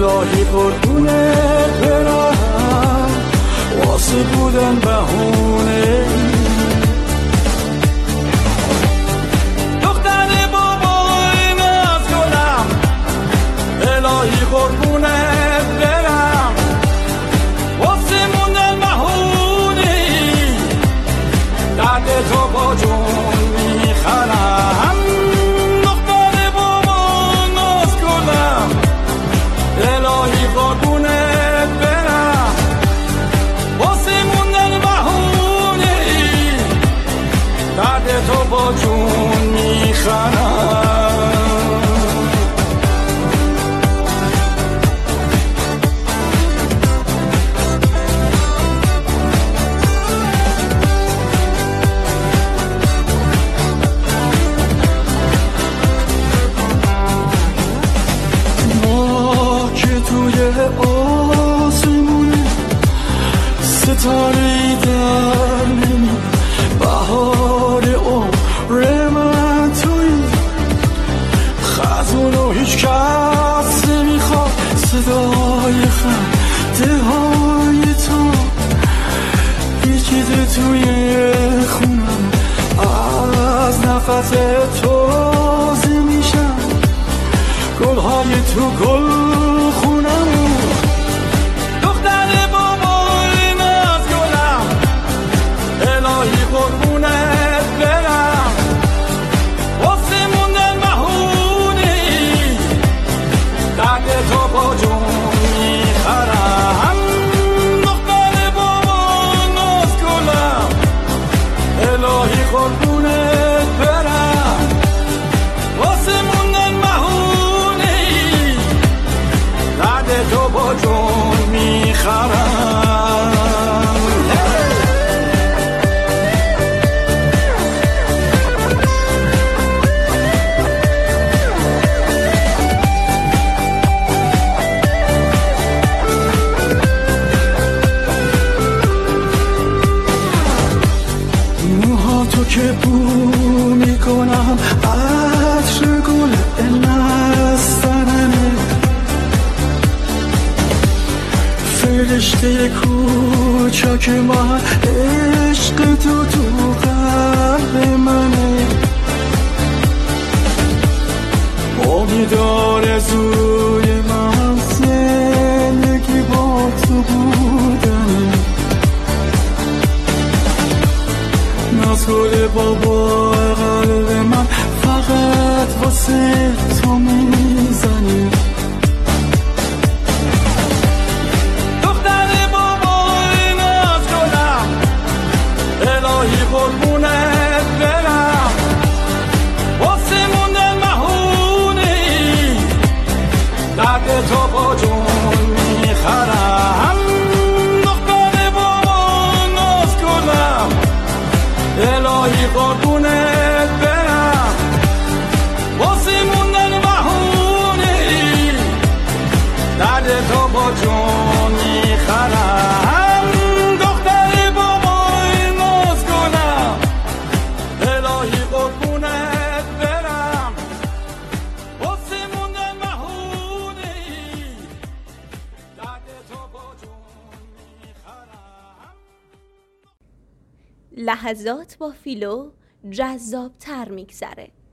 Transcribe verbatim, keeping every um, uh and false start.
الهی قربونت برم واسه بودن بهونه دختر بابای ناز گلم الهی قربونت برم واسه موندن بهونه درد تو با جون میخرم دختر بابای ناز گلم الهی قربونت برم واسه موندن بهونه درد تو با جون میخرم آسمونه ستاره در نمی بهار عمر من توی خزونو هیچ کس نمیخواد صدای خنده های تو پیچیده توی خونم از نفس تازه میشن گلهای تو گل خونم دختر بابای ناز گلم الهی قربونت برم واسه موندن بهونه درد تو با جون میخرم دختر بابای ناز گلم الهی قربونت برم واسه موندن بهونه درد تو با جون میخرم موها تو که بو میکنم عطر گل نستننه فرشته کوچک من عشق تو تو قلب منه امیدار زوی من زندگی با تو بودنه نازگل بابا قلب من فقط واسه تو میزنه دختر بابای ناز گلم الهی قربونت برم واسه موندن بهونه درد تو با جون میخرم دختر بابای ناز گلم الهی قربونت برم واسه موندن بهونه درد تو با جون میخرم دختر بابای ناز گلم الهی قربونت برم واسه موندن بهونه درد تو با جون میخرم. لحظات با فیلو جذاب تر میگذره.